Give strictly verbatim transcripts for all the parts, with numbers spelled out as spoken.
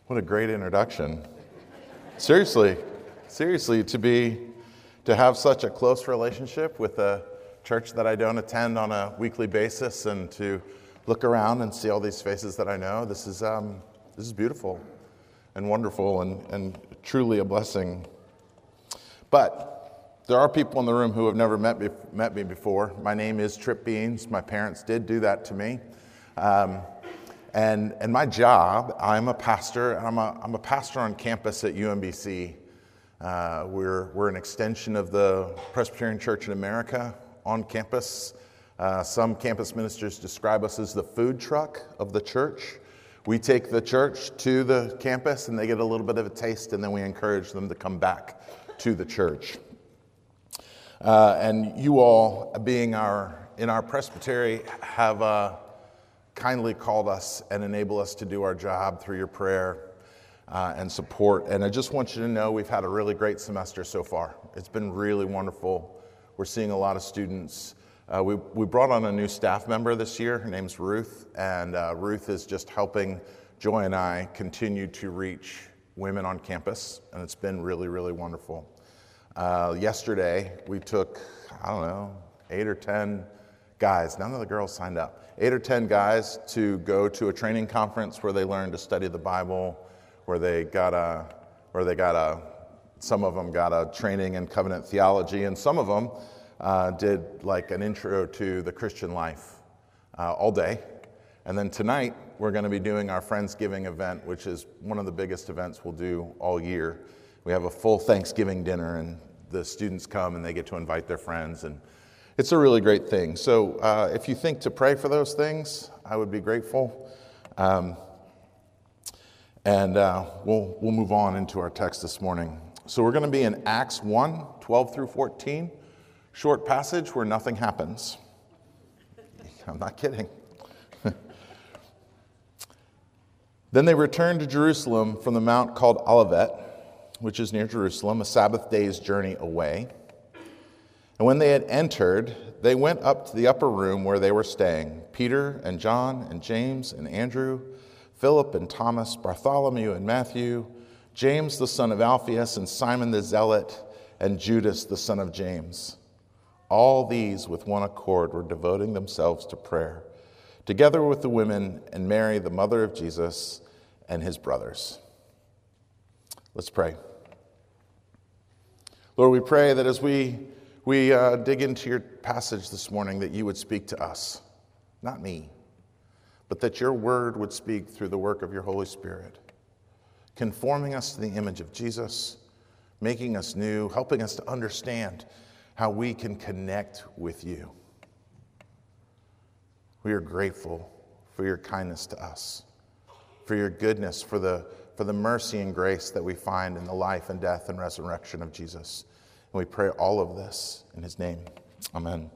What a great introduction. Seriously, seriously, to be, to have such a close relationship with a church that I don't attend on a weekly basis, and to look around and see all these faces that I know, this is um, this is beautiful and wonderful and, and truly a blessing. But there are people in the room who have never met me, met me before. My name is Trip Beans. My parents did do that to me. Um, And and my job, I'm a pastor, and I'm a I'm a pastor on campus at U M B C. Uh, we're we're an extension of the Presbyterian Church in America on campus. Uh, some campus ministers describe us as the food truck of the church. We take the church to the campus, and they get a little bit of a taste, and then we encourage them to come back to the church. Uh, and you all, being our in our presbytery, have a kindly called us and enable us to do our job through your prayer uh, and support. And I just want you to know we've had a really great semester so far. It's been really wonderful. We're seeing a lot of students. Uh, we, we brought on a new staff member this year. Her name's Ruth, and uh, Ruth is just helping Joy and I continue to reach women on campus, and it's been really, really wonderful. Uh, yesterday, we took, I don't know, eight or ten guys, none of the girls signed up, eight or ten guys to go to a training conference where they learned to study the Bible, where they got a, where they got a, some of them got a training in covenant theology, and some of them uh, did like an intro to the Christian life uh, all day. And then tonight, we're going to be doing our Friendsgiving event, which is one of the biggest events we'll do all year. We have a full Thanksgiving dinner, and the students come and they get to invite their friends, and it's a really great thing. So uh, if you think to pray for those things, I would be grateful. Um, and uh, we'll we'll move on into our text this morning. So we're going to be in Acts one, twelve through fourteen, short passage where nothing happens. I'm not kidding. Then they returned to Jerusalem from the mount called Olivet, which is near Jerusalem, a Sabbath day's journey away. And when they had entered, they went up to the upper room where they were staying, Peter and John and James and Andrew, Philip and Thomas, Bartholomew and Matthew, James the son of Alphaeus and Simon the Zealot, and Judas the son of James. All these with one accord were devoting themselves to prayer, together with the women and Mary, the mother of Jesus, and his brothers. Let's pray. Lord, we pray that as we We uh, dig into your passage this morning, that you would speak to us, not me, but that your word would speak through the work of your Holy Spirit, conforming us to the image of Jesus, making us new, helping us to understand how we can connect with you. We are grateful for your kindness to us, for your goodness, for the, for the mercy and grace that we find in the life and death and resurrection of Jesus. And we pray all of this in his name. Amen.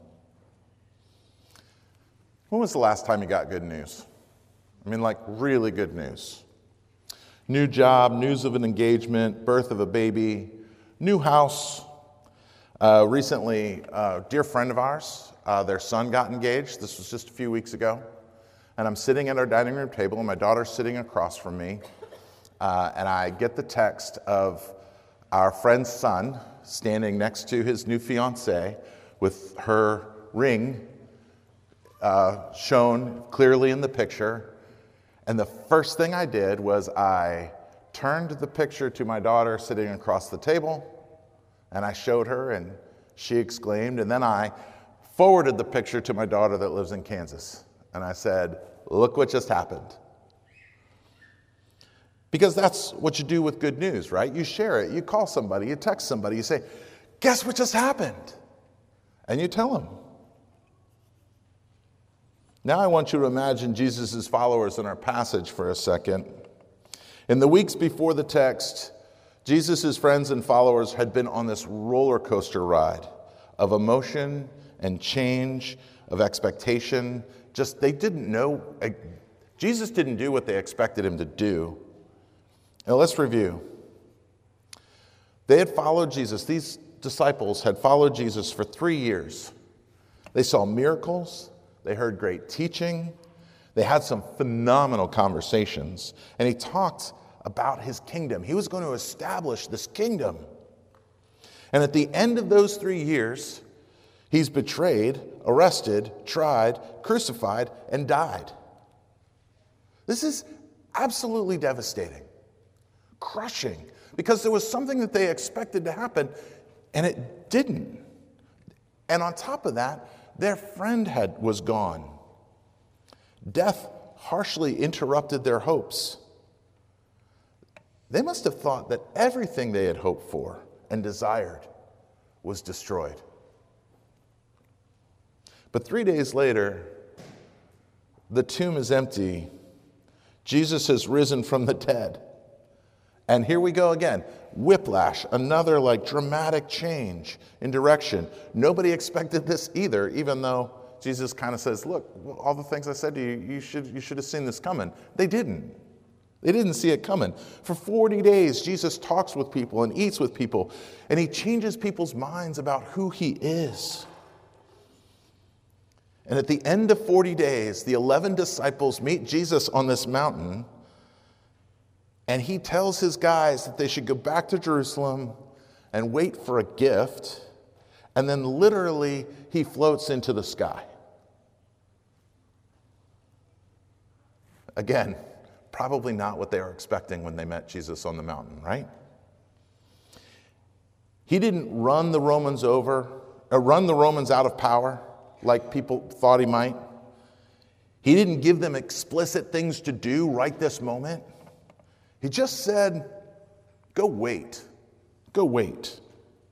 When was the last time you got good news? I mean, like really good news. New job, news of an engagement, birth of a baby, new house. Uh, recently, a dear friend of ours, uh, their son got engaged. This was just a few weeks ago. And I'm sitting at our dining room table, and my daughter's sitting across from me. Uh, and I get the text of our friend's son standing next to his new fiancée with her ring uh, shown clearly in the picture. And the first thing I did was I turned the picture to my daughter sitting across the table, and I showed her, and she exclaimed. And then I forwarded the picture to my daughter that lives in Kansas. And I said, "Look what just happened." Because that's what you do with good news, right? You share it, you call somebody, you text somebody, you say, "Guess what just happened?" And you tell them. Now I want you to imagine Jesus' followers in our passage for a second. In the weeks before the text, Jesus' friends and followers had been on this roller coaster ride of emotion and change, of expectation. Just, they didn't know, Jesus didn't do what they expected him to do. Now let's review. They had followed Jesus. These disciples had followed Jesus for three years. They saw miracles. They heard great teaching. They had some phenomenal conversations. And he talked about his kingdom. He was going to establish this kingdom. And at the end of those three years, he's betrayed, arrested, tried, crucified, and died. This is absolutely devastating, crushing, because there was something that they expected to happen, and it didn't. And on top of that, their friend had was gone. Death harshly interrupted their hopes. They must have thought that everything they had hoped for and desired was destroyed. But three days later, the tomb is empty. Jesus has risen from the dead. And here we go again. Whiplash, another like dramatic change in direction. Nobody expected this either, even though Jesus kind of says, look, all the things I said to you, you should, you should have seen this coming. They didn't. They didn't see it coming. For forty days, Jesus talks with people and eats with people, and he changes people's minds about who he is. And at the end of forty days, the eleven disciples meet Jesus on this mountain, and he tells his guys that they should go back to Jerusalem and wait for a gift, and then literally he floats into the sky. Again, probably not what they were expecting when they met Jesus on the mountain, right? He didn't run the Romans over, or run the Romans out of power like people thought he might. He didn't give them explicit things to do right this moment. He just said, go wait. Go wait.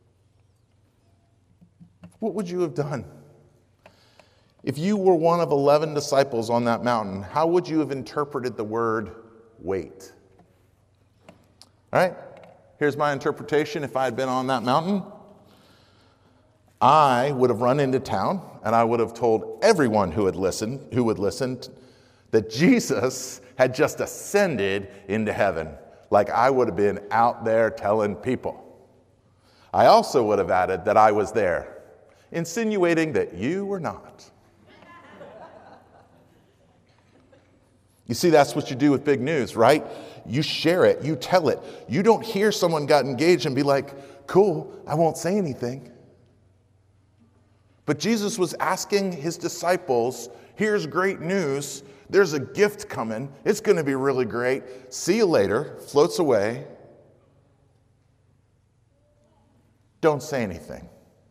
What would you have done? If you were one of eleven disciples on that mountain, how would you have interpreted the word wait? All right, here's my interpretation if I had been on that mountain. I would have run into town and I would have told everyone who had listened, who would listen, that Jesus had just ascended into heaven. Like I would have been out there telling people. I also would have added that I was there, insinuating that you were not. You see, that's what you do with big news, right? You share it, you tell it. You don't hear someone got engaged and be like, cool, I won't say anything. But Jesus was asking his disciples, here's great news. There's a gift coming. It's going to be really great. See you later. Floats away. Don't say anything.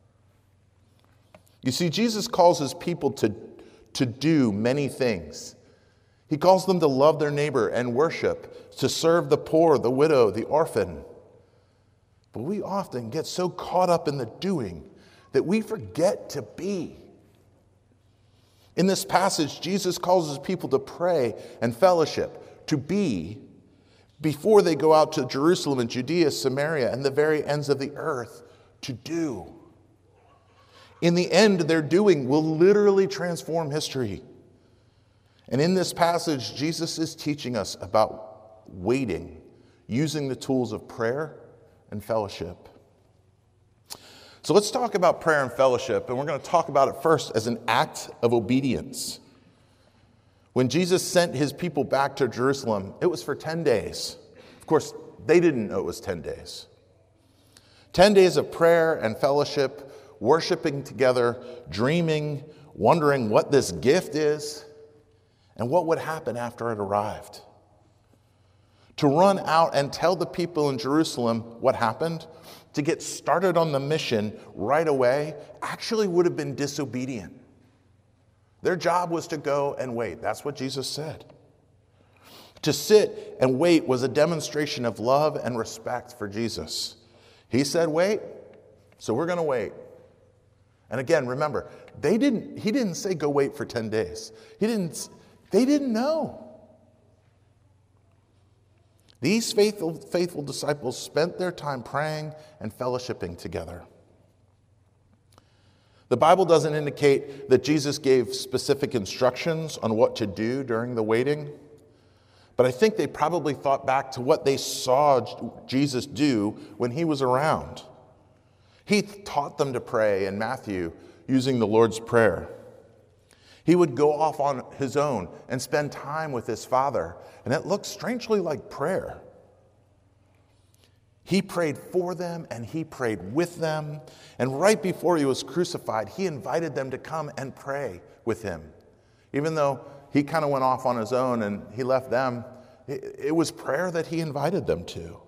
You see, Jesus calls his people to, to do many things. He calls them to love their neighbor and worship, to serve the poor, the widow, the orphan. But we often get so caught up in the doing that we forget to be. In this passage, Jesus calls his people to pray and fellowship, to be, before they go out to Jerusalem and Judea, Samaria, and the very ends of the earth, to do. In the end, their doing will literally transform history. And in this passage, Jesus is teaching us about waiting, using the tools of prayer and fellowship. So let's talk about prayer and fellowship, and we're going to talk about it first as an act of obedience. When Jesus sent his people back to Jerusalem, it was for ten days. Of course, they didn't know it was ten days. ten days of prayer and fellowship, worshiping together, dreaming, wondering what this gift is, and what would happen after it arrived. To run out and tell the people in Jerusalem what happened, to get started on the mission right away, actually would have been disobedient. Their job was to go and wait. That's what Jesus said. To sit and wait was a demonstration of love and respect for Jesus. He said, wait, so we're going to wait. And again, remember, they didn't, he didn't say go wait for ten days. He didn't, they didn't know. These faithful, faithful disciples spent their time praying and fellowshipping together. The Bible doesn't indicate that Jesus gave specific instructions on what to do during the waiting, but I think they probably thought back to what they saw Jesus do when he was around. He taught them to pray in Matthew using the Lord's Prayer. He would go off on his own and spend time with his Father, and it looked strangely like prayer. He prayed for them and he prayed with them. And right before he was crucified, he invited them to come and pray with him. Even though he kind of went off on his own and he left them, it was prayer that he invited them to.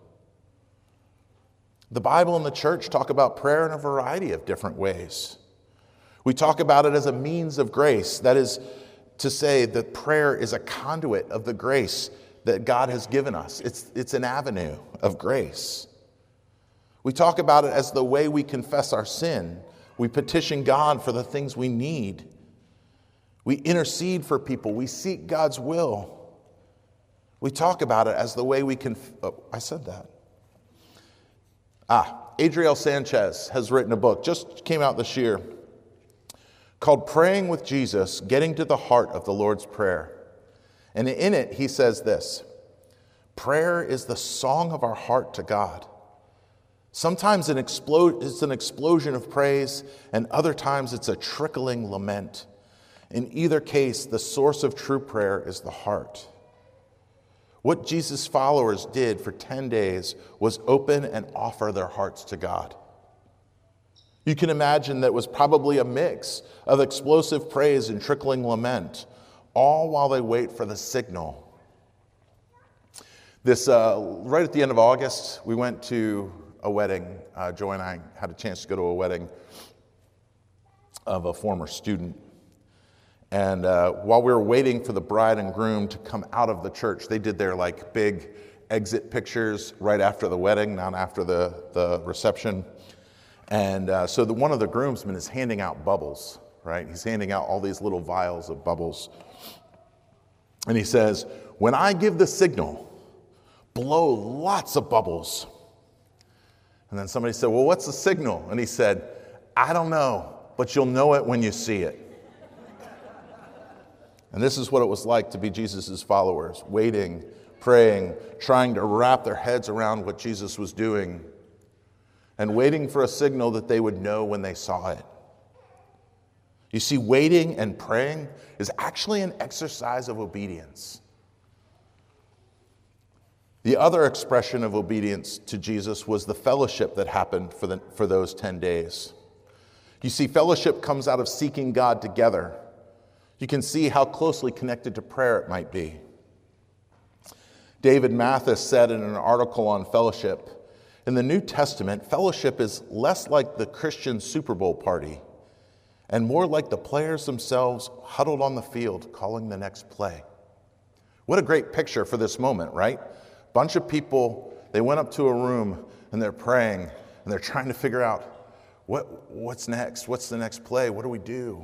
The Bible and the church talk about prayer in a variety of different ways. We talk about it as a means of grace. That is to say that prayer is a conduit of the grace that God has given us. It's, it's an avenue of grace. We talk about it as the way we confess our sin. We petition God for the things we need. We intercede for people. We seek God's will. We talk about it as the way we can... Oh, I said that. Ah, Adriel Sanchez has written a book, just came out this year, called Praying with Jesus, Getting to the Heart of the Lord's Prayer. And in it, he says this: prayer is the song of our heart to God. Sometimes it explo- it's an explosion of praise, and other times it's a trickling lament. In either case, the source of true prayer is the heart. What Jesus' followers did for ten days was open and offer their hearts to God. You can imagine that was probably a mix of explosive praise and trickling lament, all while they wait for the signal. This uh, right at the end of August, we went to a wedding. Uh, Joy and I had a chance to go to a wedding of a former student. And uh, while we were waiting for the bride and groom to come out of the church, they did their like big exit pictures right after the wedding, not after the, the reception. And uh, so the, one of the groomsmen is handing out bubbles, right? He's handing out all these little vials of bubbles. And he says, when I give the signal, blow lots of bubbles. And then somebody said, well, what's the signal? And he said, I don't know, but you'll know it when you see it. And this is what it was like to be Jesus' followers, waiting, praying, trying to wrap their heads around what Jesus was doing, and waiting for a signal that they would know when they saw it. You see, waiting and praying is actually an exercise of obedience. The other expression of obedience to Jesus was the fellowship that happened for, the, for those ten days. You see, fellowship comes out of seeking God together. You can see how closely connected to prayer it might be. David Mathis said in an article on fellowship, in the New Testament, fellowship is less like the Christian Super Bowl party and more like the players themselves huddled on the field calling the next play. What a great picture for this moment, right? Bunch of people, they went up to a room and they're praying and they're trying to figure out what, what's next? What's the next play? What do we do?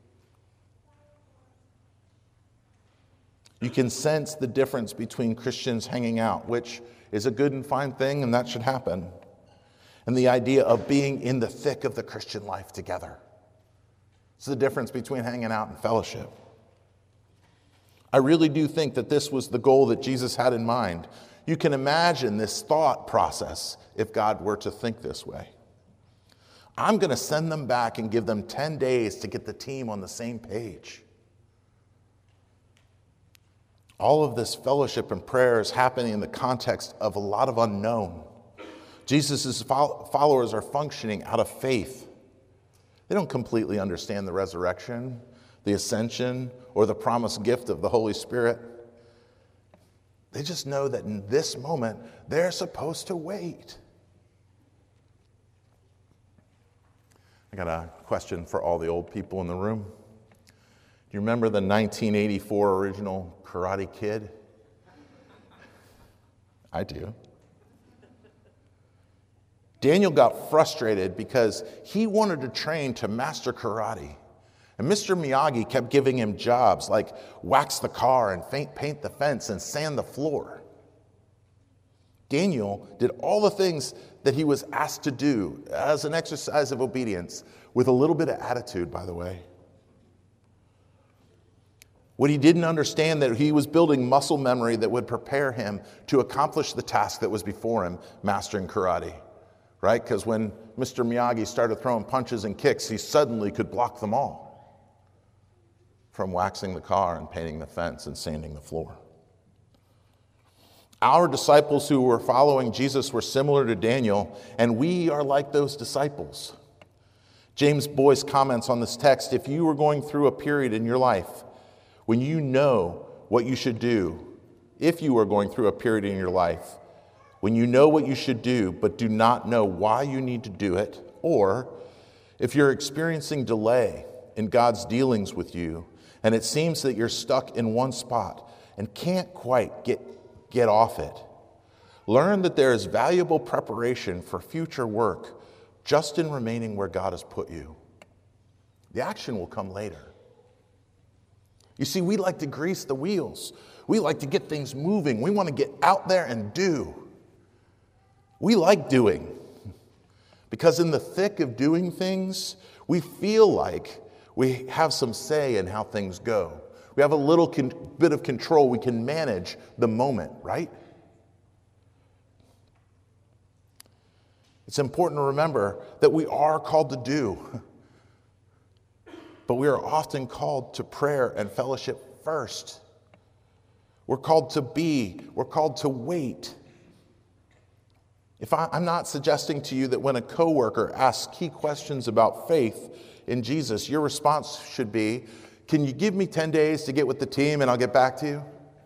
You can sense the difference between Christians hanging out, which is a good and fine thing, and that should happen, and the idea of being in the thick of the Christian life together. It's the difference between hanging out and fellowship. I really do think that this was the goal that Jesus had in mind. You can imagine this thought process if God were to think this way. I'm going to send them back and give them ten days to get the team on the same page. All of this fellowship and prayer is happening in the context of a lot of unknown. Jesus' followers are functioning out of faith. They don't completely understand the resurrection, the ascension, or the promised gift of the Holy Spirit. They just know that in this moment, they're supposed to wait. I got a question for all the old people in the room. Do you remember the nineteen eighty-four original Karate Kid? I do. Daniel got frustrated because he wanted to train to master karate. And Mister Miyagi kept giving him jobs like wax the car and paint the fence and sand the floor. Daniel did all the things that he was asked to do as an exercise of obedience with a little bit of attitude, by the way. What he didn't understand, that he was building muscle memory that would prepare him to accomplish the task that was before him, mastering karate, right? Because when Mister Miyagi started throwing punches and kicks, he suddenly could block them all, from waxing the car and painting the fence and sanding the floor. Our disciples who were following Jesus were similar to Daniel, and we are like those disciples. James Boyce comments on this text, if you were going through a period in your life when you know what you should do, if you are going through a period in your life when you know what you should do but do not know why you need to do it, or if you're experiencing delay in God's dealings with you and it seems that you're stuck in one spot and can't quite get, get off it, learn that there is valuable preparation for future work just in remaining where God has put you. The action will come later. You see, we like to grease the wheels. We like to get things moving. We want to get out there and do. We like doing. Because in the thick of doing things, we feel like we have some say in how things go. We have a little con- bit of control. We can manage the moment, right? It's important to remember that we are called to do, but we are often called to prayer and fellowship first. We're called to be, we're called to wait. If I, I'm not suggesting to you that when a coworker asks key questions about faith in Jesus, your response should be, can you give me ten days to get with the team and I'll get back to you?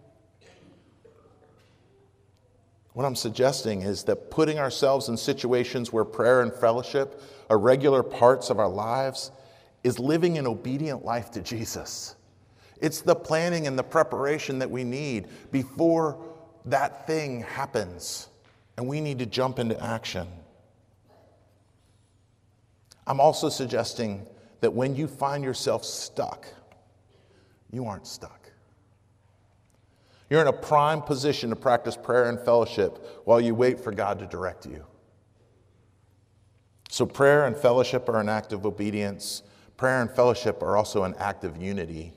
What I'm suggesting is that putting ourselves in situations where prayer and fellowship are regular parts of our lives is living an obedient life to Jesus. It's the planning and the preparation that we need before that thing happens, and we need to jump into action. I'm also suggesting that when you find yourself stuck, you aren't stuck. You're in a prime position to practice prayer and fellowship while you wait for God to direct you. So prayer and fellowship are an act of obedience. Prayer and fellowship are also an act of unity.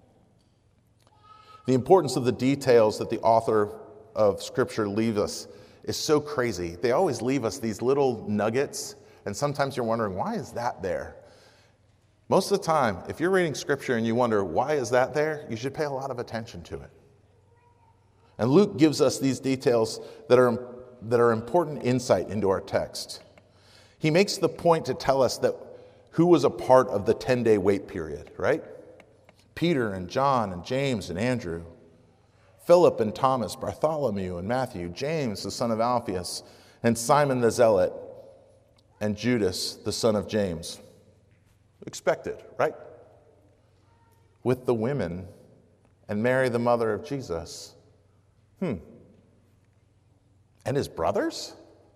The importance of the details that the author of Scripture leaves us is so crazy. They always leave us these little nuggets, and sometimes you're wondering, why is that there? Most of the time, if you're reading Scripture and you wonder, why is that there? You should pay a lot of attention to it. And Luke gives us these details that are, that are important insight into our text. He makes the point to tell us that who was a part of the ten-day wait period, right? Peter and John and James and Andrew, Philip and Thomas, Bartholomew and Matthew, James the son of Alphaeus, and Simon the Zealot, and Judas the son of James. Expected, right? With the women and Mary the mother of Jesus. Hmm. And his brothers?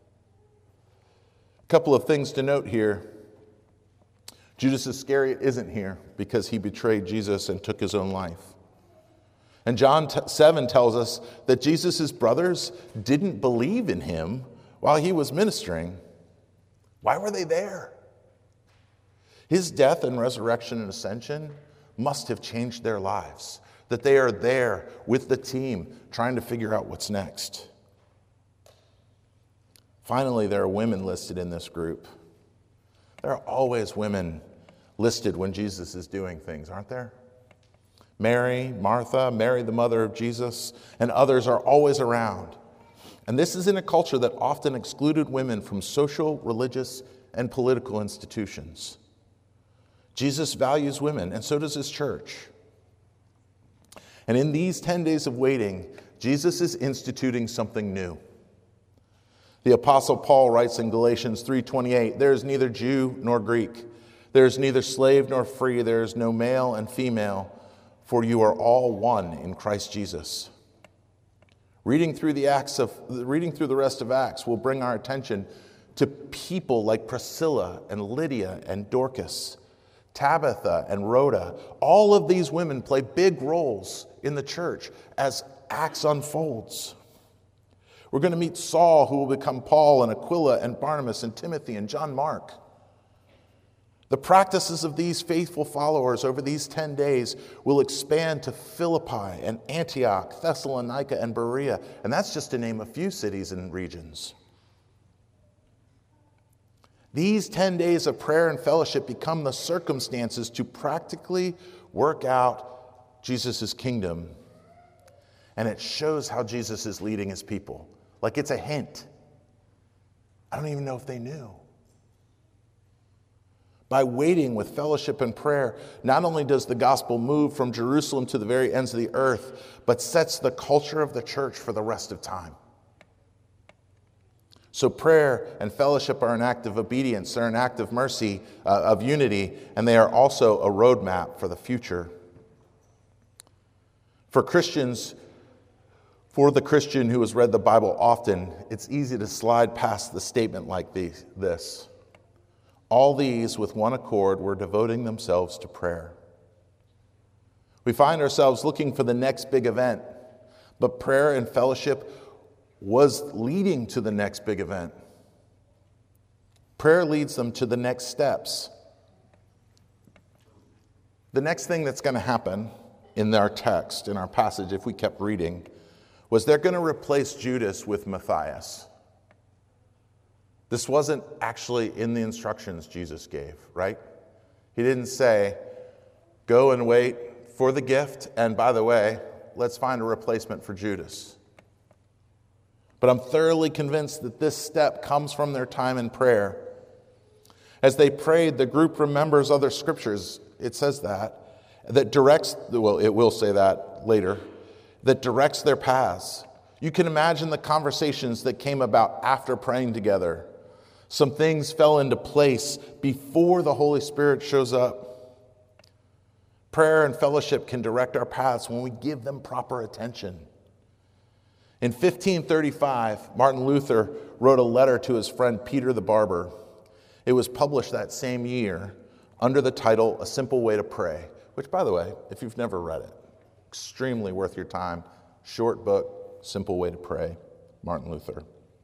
A couple of things to note here. Judas Iscariot isn't here because he betrayed Jesus and took his own life. And John seven tells us that Jesus' brothers didn't believe in him while he was ministering. Why were they there? His death and resurrection and ascension must have changed their lives, that they are there with the team trying to figure out what's next. Finally, there are women listed in this group. There are always women listed when Jesus is doing things, aren't there? Mary, Martha, Mary the mother of Jesus, and others are always around. And this is in a culture that often excluded women from social, religious, and political institutions. Jesus values women, and so does his church. And in these ten days of waiting, Jesus is instituting something new. The Apostle Paul writes in Galatians three twenty-eight, there is neither Jew nor Greek, there is neither slave nor free, there is no male and female, for you are all one in Christ Jesus. Reading through the Acts of reading through the rest of Acts will bring our attention to people like Priscilla and Lydia and Dorcas, Tabitha and Rhoda. All of these women play big roles in the church as Acts unfolds. We're going to meet Saul, who will become Paul, and Aquila and Barnabas and Timothy and John Mark. The practices of these faithful followers over these ten days will expand to Philippi and Antioch, Thessalonica and Berea, and that's just to name a few cities and regions. These ten days of prayer and fellowship become the circumstances to practically work out Jesus' kingdom. And it shows how Jesus is leading his people. Like it's a hint. I don't even know if they knew. By waiting with fellowship and prayer, not only does the gospel move from Jerusalem to the very ends of the earth, but sets the culture of the church for the rest of time. So prayer and fellowship are an act of obedience, they're an act of mercy, uh, of unity, and they are also a roadmap for the future. For Christians, for the Christian who has read the Bible often, it's easy to slide past the statement like these, this. All these, with one accord, were devoting themselves to prayer. We find ourselves looking for the next big event, but prayer and fellowship was leading to the next big event. Prayer leads them to the next steps. The next thing that's going to happen in our text, in our passage, if we kept reading, was they're going to replace Judas with Matthias. This wasn't actually in the instructions Jesus gave, right? He didn't say, go and wait for the gift, and by the way, let's find a replacement for Judas. But I'm thoroughly convinced that this step comes from their time in prayer. As they prayed, the group remembers other scriptures, it says that, that directs, well, it will say that later, that directs their paths. You can imagine the conversations that came about after praying together. Some things fell into place before the Holy Spirit shows up. Prayer and fellowship can direct our paths when we give them proper attention. In fifteen thirty-five, Martin Luther wrote a letter to his friend Peter the Barber. It was published that same year under the title, A Simple Way to Pray, which, by the way, if you've never read it, extremely worth your time. Short book, Simple Way to Pray, Martin Luther.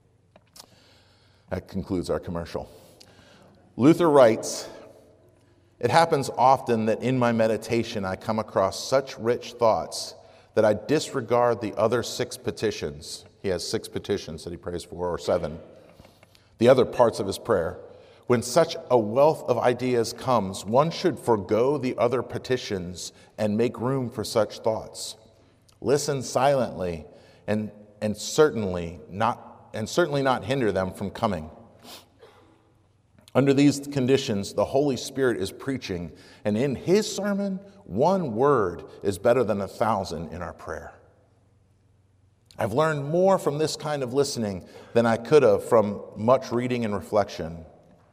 That concludes our commercial. Luther writes, it happens often that in my meditation I come across such rich thoughts that I disregard the other six petitions. He has six petitions that he prays for, or seven. The other parts of his prayer. When such a wealth of ideas comes, one should forego the other petitions and make room for such thoughts. Listen silently and, and certainly not and certainly not hinder them from coming. Under these conditions, the Holy Spirit is preaching, and in his sermon, one word is better than a thousand in our prayer. I've learned more from this kind of listening than I could have from much reading and reflection.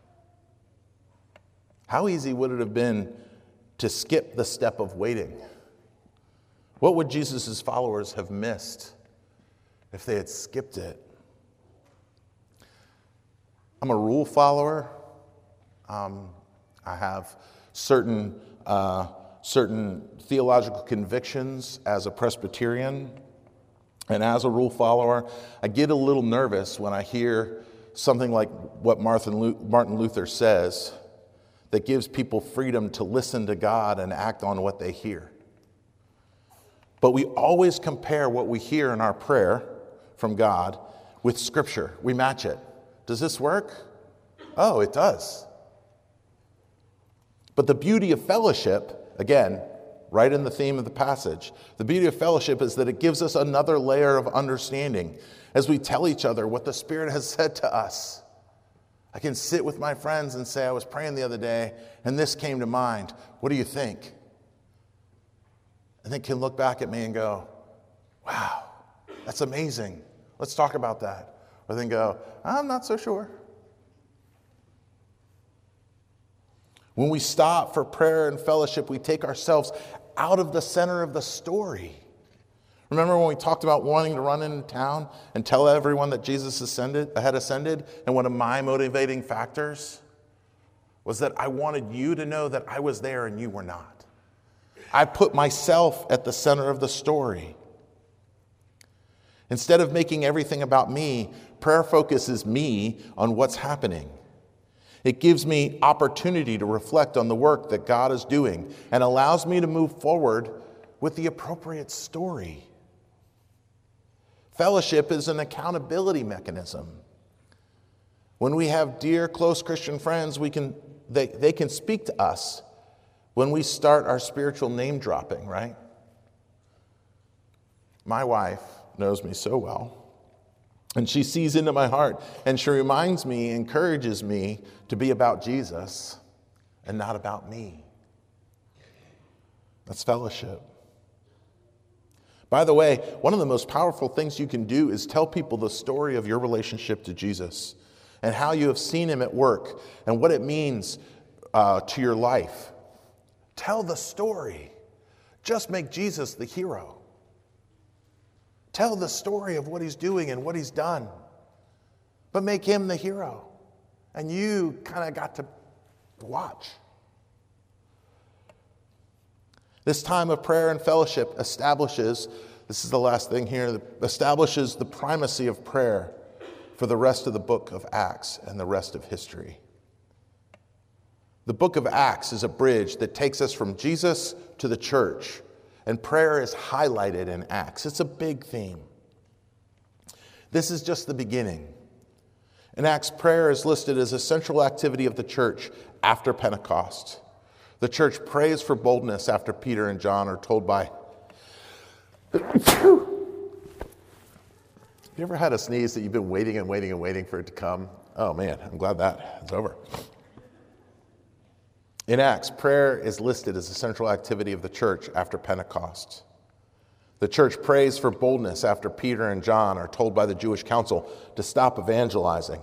How easy would it have been to skip the step of waiting? What would Jesus' followers have missed if they had skipped it? I'm a rule follower. Um, I have certain uh, certain theological convictions as a Presbyterian, and as a rule follower, I get a little nervous when I hear something like what Martin Luther says that gives people freedom to listen to God and act on what they hear. But we always compare what we hear in our prayer from God with Scripture. We match it. Does this work? Oh, it does. But the beauty of fellowship, again, right in the theme of the passage, the beauty of fellowship is that it gives us another layer of understanding as we tell each other what the Spirit has said to us. I can sit with my friends and say, I was praying the other day, and this came to mind. What do you think? And they can look back at me and go, wow, that's amazing. Let's talk about that. Or then go, I'm not so sure. When we stop for prayer and fellowship, we take ourselves out of the center of the story. Remember when we talked about wanting to run into town and tell everyone that Jesus ascended, had ascended? And one of my motivating factors was that I wanted you to know that I was there and you were not. I put myself at the center of the story. Instead of making everything about me, prayer focuses me on what's happening. It gives me opportunity to reflect on the work that God is doing and allows me to move forward with the appropriate story. Fellowship is an accountability mechanism. When we have dear, close Christian friends, we can they, they can speak to us when we start our spiritual name dropping, right? My wife knows me so well, and she sees into my heart, and she reminds me, encourages me to be about Jesus and not about me. That's fellowship. By the way, one of the most powerful things you can do is tell people the story of your relationship to Jesus and how you have seen him at work and what it means uh, to your life. Tell the story. Just make Jesus the hero. Tell the story of what he's doing and what he's done, but make him the hero. And you kind of got to watch. This time of prayer and fellowship establishes, this is the last thing here, establishes the primacy of prayer for the rest of the book of Acts and the rest of history. The book of Acts is a bridge that takes us from Jesus to the church, and prayer is highlighted in Acts. It's a big theme. This is just the beginning. In Acts, prayer is listed as a central activity of the church after Pentecost. The church prays for boldness after Peter and John are told by... Have you ever had a sneeze that you've been waiting and waiting and waiting for it to come? Oh man, I'm glad that is over. In Acts, prayer is listed as a central activity of the church after Pentecost. The church prays for boldness after Peter and John are told by the Jewish council to stop evangelizing.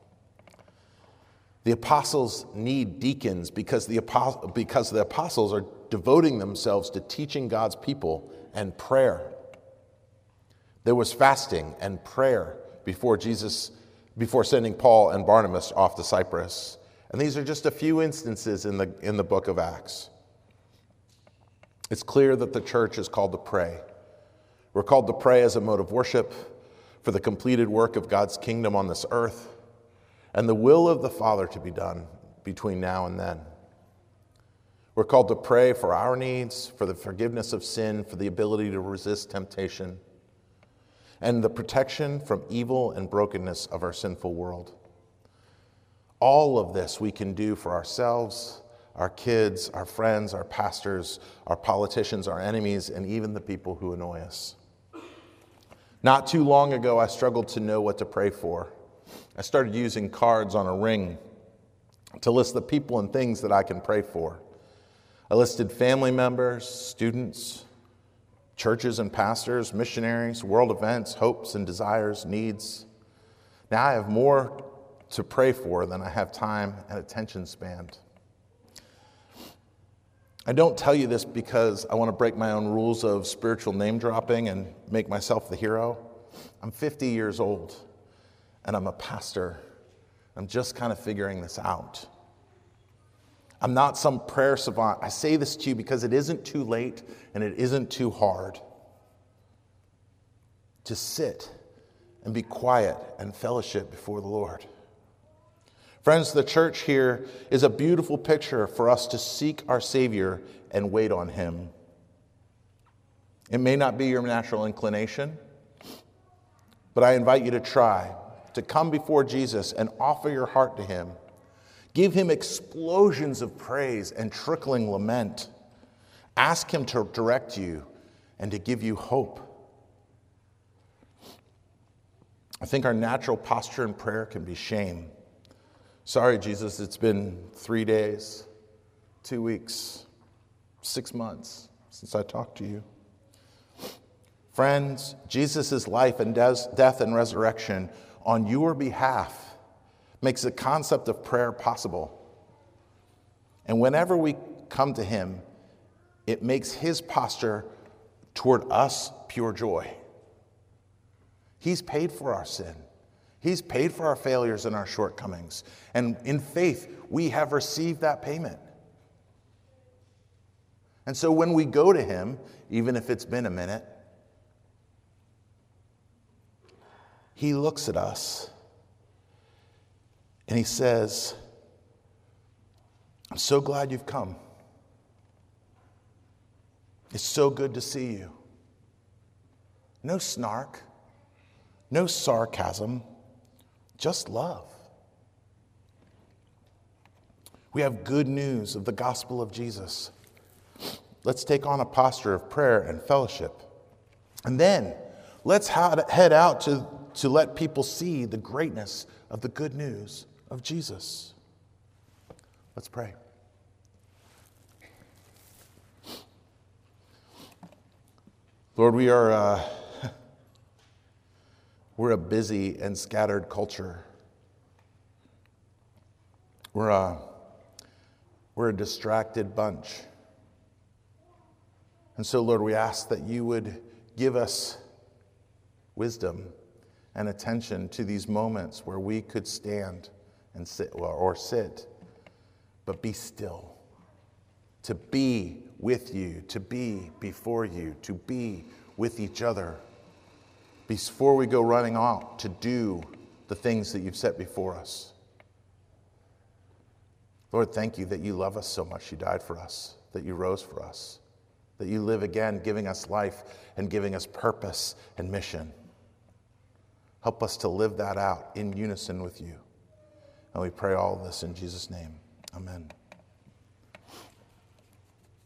The apostles need deacons because the, because the apostles are devoting themselves to teaching God's people and prayer. There was fasting and prayer before Jesus, before sending Paul and Barnabas off to Cyprus. And these are just a few instances in the, in the book of Acts. It's clear that the church is called to pray. We're called to pray as a mode of worship for the completed work of God's kingdom on this earth and the will of the Father to be done between now and then. We're called to pray for our needs, for the forgiveness of sin, for the ability to resist temptation, and the protection from evil and brokenness of our sinful world. All of this we can do for ourselves, our kids, our friends, our pastors, our politicians, our enemies, and even the people who annoy us. Not too long ago, I struggled to know what to pray for. I started using cards on a ring to list the people and things that I can pray for. I listed family members, students, churches and pastors, missionaries, world events, hopes and desires, needs. Now I have more to pray for than I have time and attention span. I don't tell you this because I want to break my own rules of spiritual name dropping and make myself the hero. I'm fifty years old and I'm a pastor. I'm just kind of figuring this out. I'm not some prayer savant. I say this to you because it isn't too late and it isn't too hard to sit and be quiet and fellowship before the Lord. Friends, the church here is a beautiful picture for us to seek our Savior and wait on Him. It may not be your natural inclination, but I invite you to try to come before Jesus and offer your heart to Him. Give Him explosions of praise and trickling lament. Ask Him to direct you and to give you hope. I think our natural posture in prayer can be shame. Sorry, Jesus, it's been three days, two weeks, six months since I talked to you. Friends, Jesus' life and death and resurrection on your behalf makes the concept of prayer possible. And whenever we come to Him, it makes His posture toward us pure joy. He's paid for our sin. He's paid for our failures and our shortcomings. And in faith, we have received that payment. And so when we go to Him, even if it's been a minute, He looks at us and He says, I'm so glad you've come. It's so good to see you. No snark, no sarcasm, just love. We have good news of the gospel of Jesus. Let's take on a posture of prayer and fellowship And then let's head out to, to let people see the greatness of the good news of Jesus. Let's pray. Lord, we are uh, we're a busy and scattered culture. We're a, we're a distracted bunch. And so, Lord, we ask that you would give us wisdom and attention to these moments where we could stand and sit, or sit, but be still. To be with you, to be before you, to be with each other before we go running out to do the things that you've set before us. Lord, thank you that you love us so much. You died for us, that you rose for us, that you live again, giving us life and giving us purpose and mission. Help us to live that out in unison with you. And we pray all this in Jesus' name. Amen.